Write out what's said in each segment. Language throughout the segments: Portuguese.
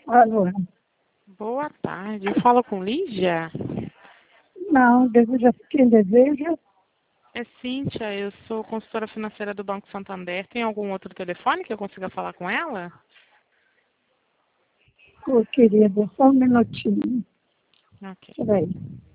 Alô? Boa tarde. Eu falo com Lígia? Não, deseja quem deseja? É Cíntia, eu sou consultora financeira do Banco Santander. Tem algum outro telefone que eu consiga falar com ela? Ô, querida, só um minutinho. Ok. Peraí.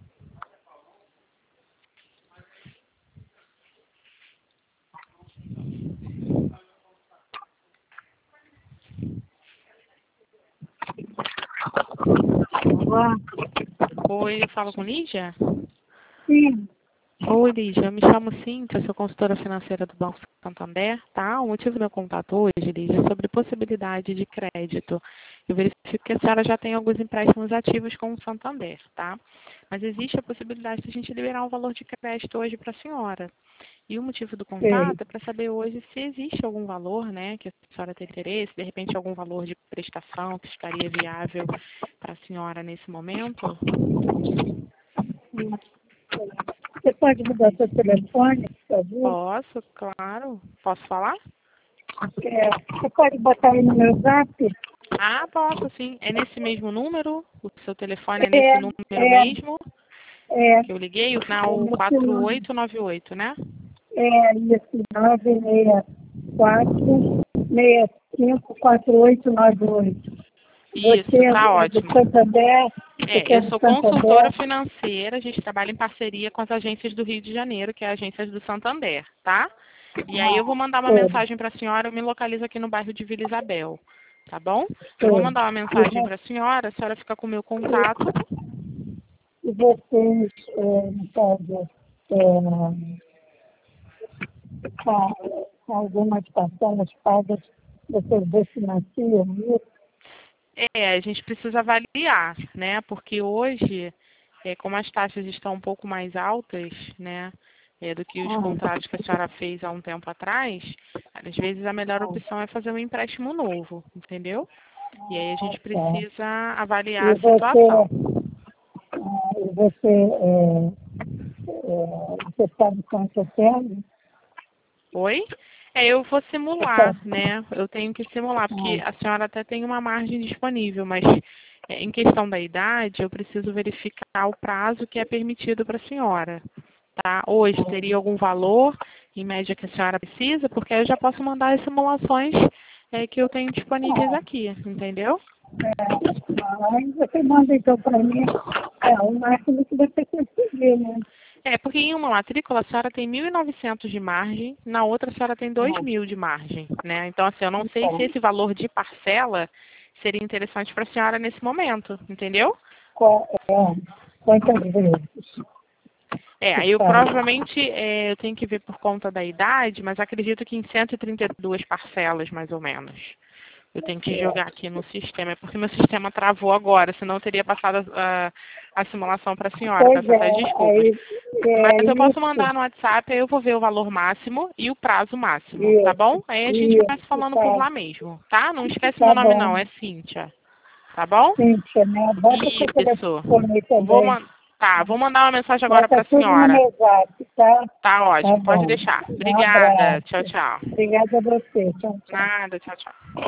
Olá. Oi, eu falo com Lígia? Sim, Oi, Lígia. Eu me chamo Cíntia, sou consultora financeira do Banco Santander, tá? O motivo do meu contato hoje, Lígia, é sobre possibilidade de crédito. Eu verifico que a senhora já tem alguns empréstimos ativos com o Santander, tá? Mas existe a possibilidade de a gente liberar um valor de crédito hoje para a senhora. E o motivo do sei. contato é para saber hoje se existe algum valor, né, que a senhora tem interesse, de repente algum valor de prestação que estaria viável para a senhora nesse momento. Você pode me dar seu telefone, por favor? Posso, claro. Posso falar? Você pode botar aí no meu zap? Ah, posso sim. É nesse mesmo número? O seu telefone é É, nesse número é, mesmo é, que eu liguei? é O nesse nome. 4898, né? É isso, 964-65-4898. Você Isso, tá é do ótimo. Santander? Você É, é eu do sou consultora Santander? financeira, a gente trabalha em parceria com as agências do Rio de Janeiro, que é a agência do Santander, tá? E aí eu vou mandar uma Sei, mensagem para a senhora, eu me localizo aqui no bairro de Vila Isabel, tá bom? Eu vou sei. mandar uma mensagem para a senhora fica com o meu contato. E vocês, no caso, com algumas parcelas pagas, vocês refinanciam isso? É, a gente precisa avaliar, né? Porque hoje, como as taxas estão um pouco mais altas, né? Do que os Ah, contratos que a senhora fez há um tempo atrás, às vezes a melhor opção é fazer um empréstimo novo, entendeu? E aí a gente tá. precisa avaliar E a situação. você sabe quanto eu tenho? Oi? Eu vou simular, Tá. né? Eu tenho que simular, porque Ah, a senhora até tem uma margem disponível, mas em questão da idade, eu preciso verificar o prazo que é permitido para a senhora, tá? Hoje teria algum valor, em média, que a senhora precisa, porque aí eu já posso mandar as simulações que eu tenho disponíveis aqui, entendeu? aí você manda então para mim o máximo que você conseguir, né? É, porque em uma matrícula a senhora tem 1.900 de margem, na outra a senhora tem 2.000 de margem, né? Então, assim, eu não sei se Então, esse valor de parcela seria interessante para a senhora nesse momento, entendeu? quantas vezes Aí você eu faz? provavelmente eu tenho que ver por conta da idade, mas acredito que em 132 parcelas, mais ou menos. Eu tenho que jogar aqui no sistema, é porque meu sistema travou agora, senão eu teria passado a simulação para a senhora, Pois peço até desculpas. Mas eu posso isso, mandar no WhatsApp, aí eu vou ver o valor máximo e o prazo máximo, tá bom? Aí a gente vai se falando por tá, lá mesmo, tá? Não esquece meu tá nome bom. não, é Cíntia, tá bom? Cíntia, né? Bota seu Isso. telefone aí também. Vou mandar uma mensagem agora para Bota a tudo no senhora. meu zap, tá? Tá Tá ótimo, pode bom. deixar. Um Obrigada. abraço. Tchau, tchau. Obrigada a você. Tchau, tchau. Nada, tchau, tchau.